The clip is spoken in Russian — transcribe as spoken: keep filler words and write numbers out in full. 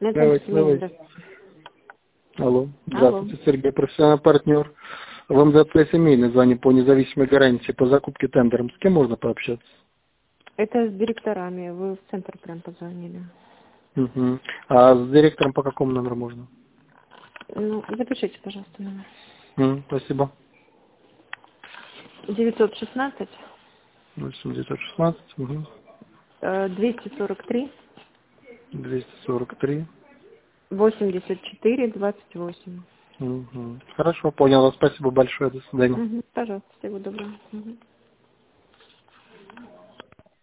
Давайте, давайте. Алло. Здравствуйте, Алло. Сергей, профессиональный партнер. В МЗП семейный звонит по независимой гарантии по закупке тендером. С кем можно пообщаться? Это с директорами. Вы в центр прям позвонили. Угу. А с директором по какому номеру можно? Ну, запишите, пожалуйста, номер. М, спасибо. девятьсот шестнадцать восемь девятьсот шестнадцать. Угу. двести сорок три двести сорок три. восемьдесят четыре двадцать восемь. Угу. Хорошо, понял. Спасибо большое. До свидания. Угу. Пожалуйста, всего доброго. Угу.